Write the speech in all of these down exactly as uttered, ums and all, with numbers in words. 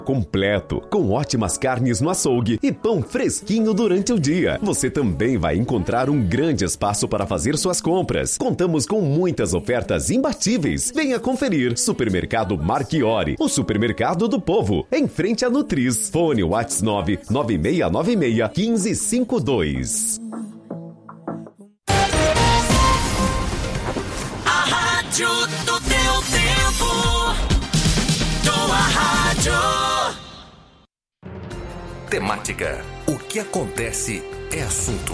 Completo, com ótimas carnes no açougue e pão fresquinho durante o dia. Você também vai encontrar um grande espaço para fazer suas compras. Contamos com muitas ofertas imbatíveis. Venha conferir. Supermercado Marchiori, o supermercado do povo, em frente a Nutris. Fone WhatsApp nove nove seis nove seis um cinco cinco dois. A rádio do teu tempo. Tua rádio. Temática. O que acontece é assunto.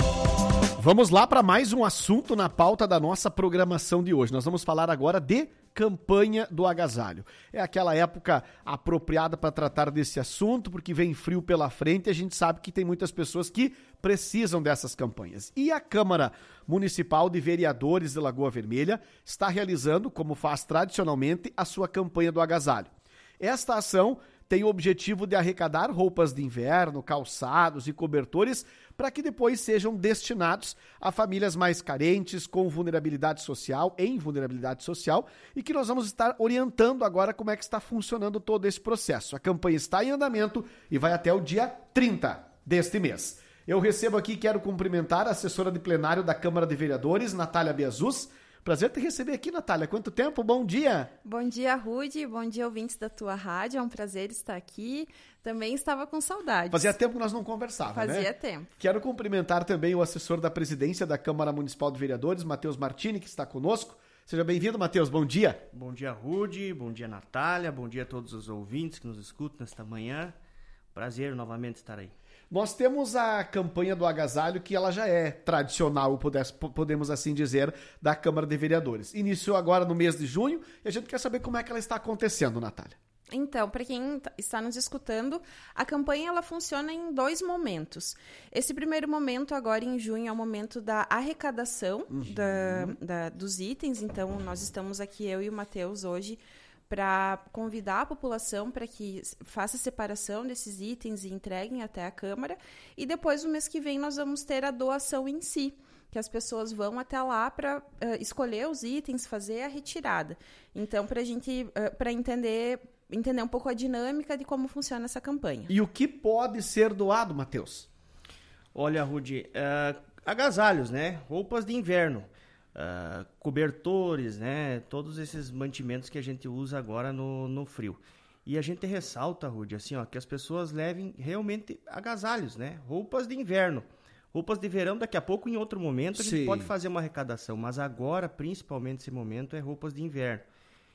Vamos lá para mais um assunto na pauta da nossa programação de hoje. Nós vamos falar agora de campanha do agasalho. É aquela época apropriada para tratar desse assunto, porque vem frio pela frente e a gente sabe que tem muitas pessoas que precisam dessas campanhas. E a Câmara Municipal de Vereadores de Lagoa Vermelha está realizando, como faz tradicionalmente, a sua campanha do agasalho. Esta ação tem o objetivo de arrecadar roupas de inverno, calçados e cobertores para que depois sejam destinados a famílias mais carentes, com vulnerabilidade social, em vulnerabilidade social, e que nós vamos estar orientando agora como é que está funcionando todo esse processo. A campanha está em andamento e vai até o dia trinta deste mês. Eu recebo aqui, quero cumprimentar a assessora de plenário da Câmara de Vereadores, Natália Biazus. Prazer te receber aqui, Natália. Quanto tempo? Bom dia! Bom dia, Rudy. Bom dia, ouvintes da tua rádio. É um prazer estar aqui. Também estava com saudades. Fazia tempo que nós não conversávamos, Fazia né? Fazia tempo. Quero cumprimentar também o assessor da presidência da Câmara Municipal de Vereadores, Matheus Martini, que está conosco. Seja bem-vindo, Matheus. Bom dia. Bom dia, Rudy. Bom dia, Natália. Bom dia a todos os ouvintes que nos escutam nesta manhã. Prazer novamente estar aí. Nós temos a campanha do agasalho, que ela já é tradicional, podemos assim dizer, da Câmara de Vereadores. Iniciou agora no mês de junho e a gente quer saber como é que ela está acontecendo, Natália. Então, para quem está nos escutando, a campanha ela funciona em dois momentos. Esse primeiro momento, agora em junho, é o momento da arrecadação uhum. da, da, dos itens. Então, nós estamos aqui, eu e o Matheus, hoje, para convidar a população para que faça a separação desses itens e entreguem até a Câmara. E depois, no mês que vem, nós vamos ter a doação em si, que as pessoas vão até lá para uh, escolher os itens, fazer a retirada. Então, para a gente, uh, para entender, entender um pouco a dinâmica de como funciona essa campanha. E o que pode ser doado, Matheus? Olha, Rudy, uh, agasalhos, né? Roupas de inverno. Uh, cobertores, né? Todos esses mantimentos que a gente usa agora no, no frio. E a gente ressalta, Rudy, assim, ó, que as pessoas levem realmente agasalhos, né? Roupas de inverno. Roupas de verão, daqui a pouco, em outro momento, a gente Sim. pode fazer uma arrecadação. Mas agora, principalmente esse momento, é roupas de inverno.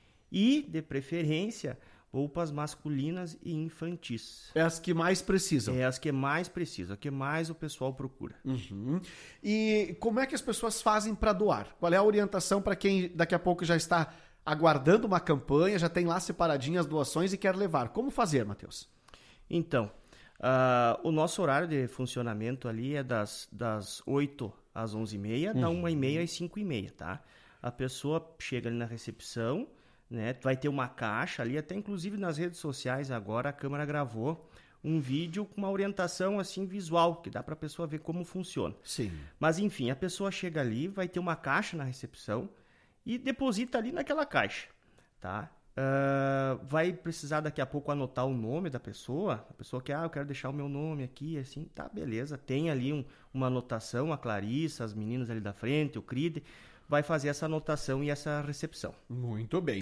E, de preferência, roupas masculinas e infantis. É as que mais precisam. É as que mais precisam, a que mais o pessoal procura. Uhum. E como é que as pessoas fazem para doar? Qual é a orientação para quem daqui a pouco já está aguardando uma campanha, já tem lá separadinhas as doações e quer levar? Como fazer, Matheus? Então, uh, o nosso horário de funcionamento ali é das, das oito às onze e meia, uhum. da uma e meia às cinco e meia, tá? A pessoa chega ali na recepção, né? Vai ter uma caixa ali, até inclusive nas redes sociais agora a Câmara gravou um vídeo com uma orientação assim visual, que dá para a pessoa ver como funciona. Sim. Mas enfim, a pessoa chega ali, vai ter uma caixa na recepção e deposita ali naquela caixa, tá? Uh, vai precisar daqui a pouco anotar o nome da pessoa, a pessoa que, ah, eu quero deixar o meu nome aqui, assim, tá, beleza, tem ali um, uma anotação, a Clarissa, as meninas ali da frente, o Cride, vai fazer essa anotação e essa recepção. Muito bem.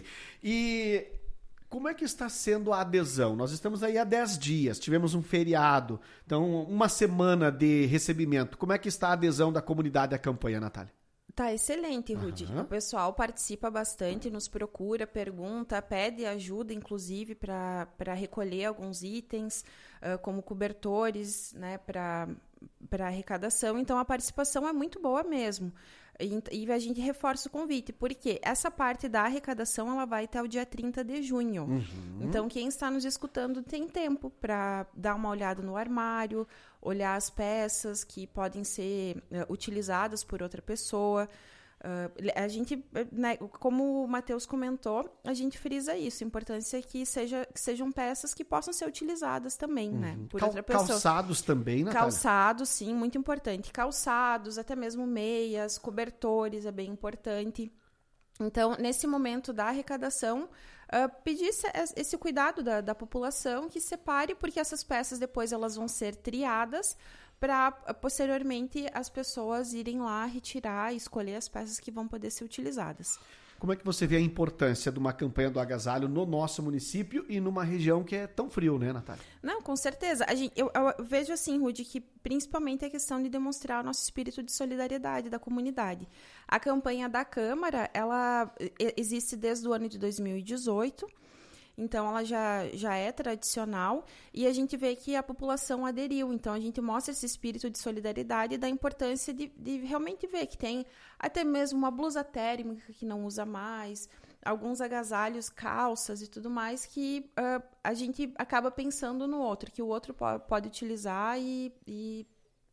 E como é que está sendo a adesão? Nós estamos aí há dez dias, tivemos um feriado, então uma semana de recebimento. Como é que está a adesão da comunidade à campanha, Natália? Tá excelente, Rudy. Uhum. O pessoal participa bastante, nos procura, pergunta, pede ajuda, inclusive, para recolher alguns itens, uh, como cobertores, né, para arrecadação. Então, a participação é muito boa mesmo. E, e a gente reforça o convite, porque essa parte da arrecadação ela vai até o dia trinta de junho. Uhum. Então, quem está nos escutando tem tempo para dar uma olhada no armário, olhar as peças que podem ser uh, utilizadas por outra pessoa. Uh, a gente, né, como o Matheus comentou, a gente frisa isso. A importância é que, seja, que sejam peças que possam ser utilizadas também, uhum. né, por Cal- outra pessoa. Calçados também, Natália? Calçados, sim, muito importante. Calçados, até mesmo meias, cobertores, é bem importante. Então, nesse momento da arrecadação, uh, pedir esse, esse cuidado da, da população, que separe, porque essas peças depois elas vão ser triadas para posteriormente as pessoas irem lá retirar e escolher as peças que vão poder ser utilizadas. Como é que você vê a importância de uma campanha do agasalho no nosso município e numa região que é tão frio, né, Natália? Não, com certeza. A gente, eu, eu vejo assim, Rudy, que principalmente a questão de demonstrar o nosso espírito de solidariedade da comunidade. A campanha da Câmara, ela existe desde o ano de dois mil e dezoito, então ela já, já é tradicional e a gente vê que a população aderiu. Então a gente mostra esse espírito de solidariedade e da importância de, de realmente ver que tem até mesmo uma blusa térmica que não usa mais, alguns agasalhos, calças e tudo mais que uh, a gente acaba pensando no outro, que o outro pode, pode utilizar e, e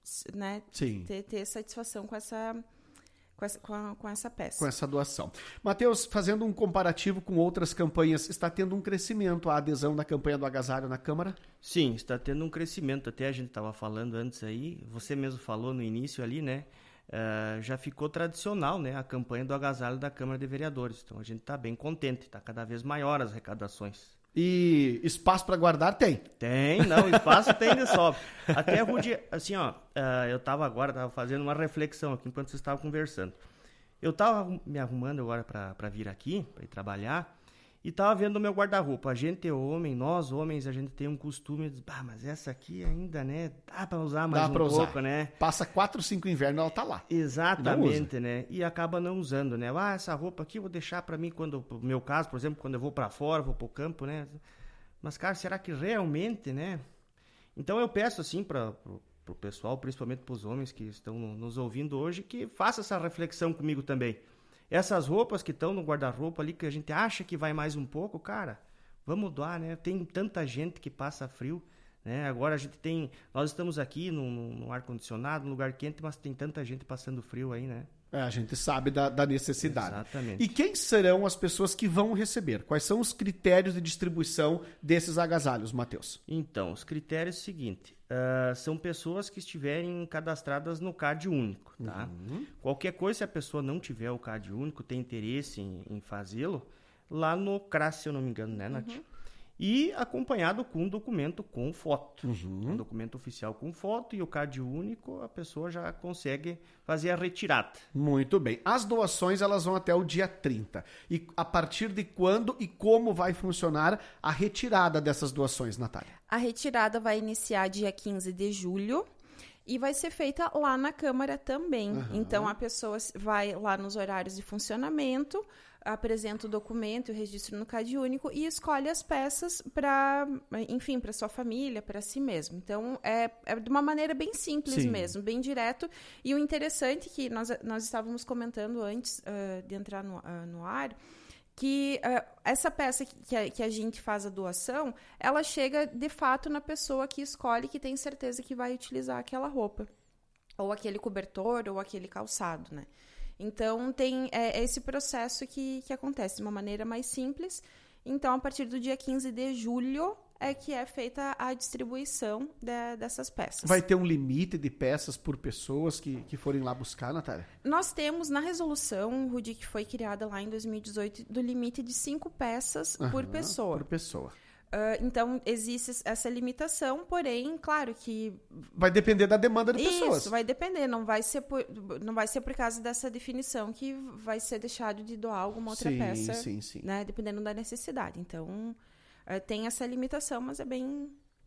né, ter, ter satisfação com essa... Com essa, com, a, com essa peça. Com essa doação. Matheus, fazendo um comparativo com outras campanhas, está tendo um crescimento a adesão da campanha do agasalho na Câmara? Sim, está tendo um crescimento. Até a gente estava falando antes aí, você mesmo falou no início ali, né? Uh, já ficou tradicional, né? A campanha do agasalho da Câmara de Vereadores. Então a gente está bem contente, está cada vez maior as arrecadações. E espaço para guardar tem? Tem, não, espaço tem de sobra. Até, Rudy, assim, ó, uh, eu tava agora, tava fazendo uma reflexão aqui enquanto vocês estavam conversando. Eu tava me arrumando agora para vir aqui, para ir trabalhar, e tava vendo o meu guarda-roupa. A gente é homem, nós homens, a gente tem um costume de, ah, mas essa aqui ainda, né, dá para usar mais dá um pra pouco, usar. né? Passa quatro, cinco invernos, ela tá lá. Exatamente, né? E acaba não usando, né? Ah, essa roupa aqui eu vou deixar para mim quando, no meu caso, por exemplo, quando eu vou para fora, vou pro campo, né? Mas, cara, será que realmente, né? Então eu peço, assim, para pro, pro pessoal, principalmente pros homens que estão nos ouvindo hoje, que faça essa reflexão comigo também. Essas roupas que estão no guarda-roupa ali, que a gente acha que vai mais um pouco, cara, vamos doar, né? Tem tanta gente que passa frio, né? Agora a gente tem... Nós estamos aqui num, num ar-condicionado, num lugar quente, mas tem tanta gente passando frio aí, né? É, a gente sabe da, da necessidade. Exatamente. E quem serão as pessoas que vão receber? Quais são os critérios de distribuição desses agasalhos, Matheus? Então, os critérios é o seguinte, uh, são pessoas que estiverem cadastradas no C A D único, tá? Uhum. Qualquer coisa, se a pessoa não tiver o C A D único, tem interesse em, em fazê-lo, lá no C R A S, se eu não me engano, né, Nath? Uhum. E acompanhado com um documento com foto. Uhum. Um documento oficial com foto e o C A D único, a pessoa já consegue fazer a retirada. Muito bem. As doações, elas vão até o dia trinta. E a partir de quando e como vai funcionar a retirada dessas doações, Natália? A retirada vai iniciar dia quinze de julho. E vai ser feita lá na Câmara também. Uhum. Então, a pessoa vai lá nos horários de funcionamento, apresenta o documento, o registro no C A D único e escolhe as peças para, enfim, para sua família, para si mesmo. Então, é, é de uma maneira bem simples Sim. mesmo, bem direto. E o interessante que nós, nós estávamos comentando antes uh, de entrar no, uh, no ar, que uh, essa peça que a, que a gente faz a doação, ela chega, de fato, na pessoa que escolhe, que tem certeza que vai utilizar aquela roupa, ou aquele cobertor, ou aquele calçado, né? Então, tem é, esse processo que, que acontece de uma maneira mais simples. Então, a partir do dia quinze de julho é que é feita a distribuição de, dessas peças. Vai ter um limite de peças por pessoas que, que forem lá buscar, Natália? Nós temos na resolução, Rudy, que foi criada lá em dois mil e dezoito, do limite de cinco peças uhum, por pessoa. Por pessoa. Uh, então, existe essa limitação, porém, claro que... Vai depender da demanda de Isso, pessoas. Isso, vai depender. Não vai, ser por, não vai ser por causa dessa definição que vai ser deixado de doar alguma outra sim, peça, sim, sim. Né, dependendo da necessidade. Então, uh, tem essa limitação, mas é bem...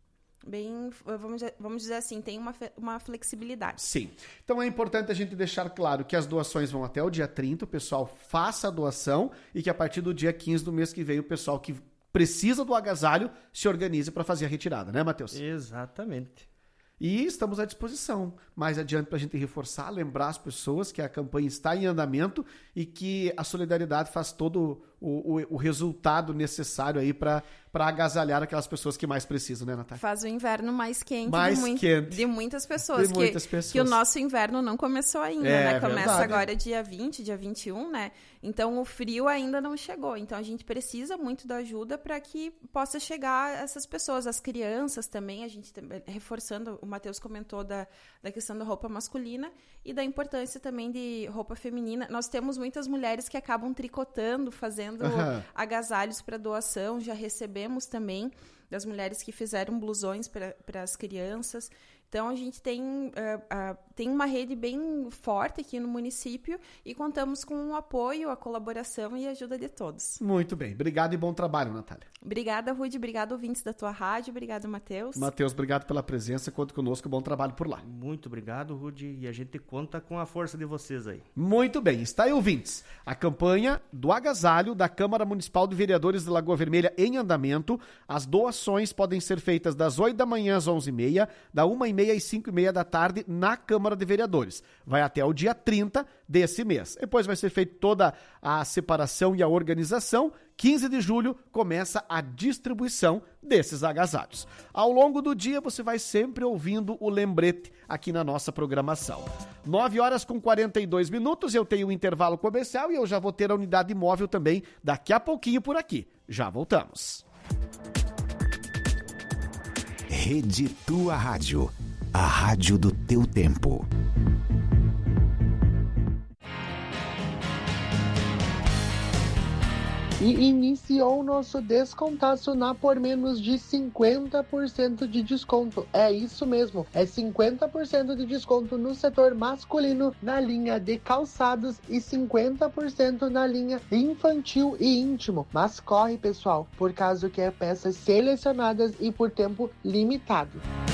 bem vamos, vamos dizer assim, tem uma, uma flexibilidade. Sim. Então, é importante a gente deixar claro que as doações vão até o dia trinta, o pessoal faça a doação e que a partir do dia quinze do mês que vem o pessoal que precisa do agasalho se organize para fazer a retirada, né, Matheus? Exatamente. E estamos à disposição. Mais adiante, para a gente reforçar, lembrar as pessoas que a campanha está em andamento e que a solidariedade faz todo o, o, o resultado necessário aí para agasalhar aquelas pessoas que mais precisam, né, Natália? Faz o inverno mais quente, mais de, muito, quente. de muitas pessoas. De muitas que, pessoas. Que o nosso inverno não começou ainda, é, né? Começa verdade. agora dia vinte, dia vinte e um, né? Então, o frio ainda não chegou. Então, a gente precisa muito da ajuda para que possa chegar essas pessoas. As crianças também, a gente reforçando, o Matheus comentou da, da questão da roupa masculina e da importância também de roupa feminina. Nós temos muitas mulheres que acabam tricotando, fazendo fazendo Aham. agasalhos para doação, já recebemos também das mulheres que fizeram blusões para as crianças. Então, a gente tem, uh, uh, tem uma rede bem forte aqui no município e contamos com o apoio, a colaboração e a ajuda de todos. Muito bem. Obrigado e bom trabalho, Natália. Obrigada, Rude. Obrigada, ouvintes da tua rádio. Obrigada, Matheus. Matheus, obrigado pela presença. Conta conosco. Bom trabalho por lá. Muito obrigado, Rude. E a gente conta com a força de vocês aí. Muito bem. Está aí, ouvintes. A campanha do agasalho da Câmara Municipal de Vereadores de Lagoa Vermelha em andamento. As doações podem ser feitas das oito da manhã às onze e meia, da uma e meia às cinco e meia da tarde na Câmara de Vereadores. Vai até o dia trinta desse mês. Depois vai ser feita toda a separação e a organização. quinze de julho começa a distribuição desses agasalhos. Ao longo do dia você vai sempre ouvindo o lembrete aqui na nossa programação. nove horas com quarenta e dois minutos, eu tenho um intervalo comercial e eu já vou ter a unidade móvel também daqui a pouquinho por aqui. Já voltamos. Rede Tua Rádio, a rádio do teu tempo. E iniciou o nosso Descontaço na por menos de cinquenta por cento de desconto. É isso mesmo, é cinquenta por cento de desconto no setor masculino na linha de calçados e cinquenta por cento na linha infantil e íntimo. Mas corre, pessoal, por causa que é peças selecionadas e por tempo limitado.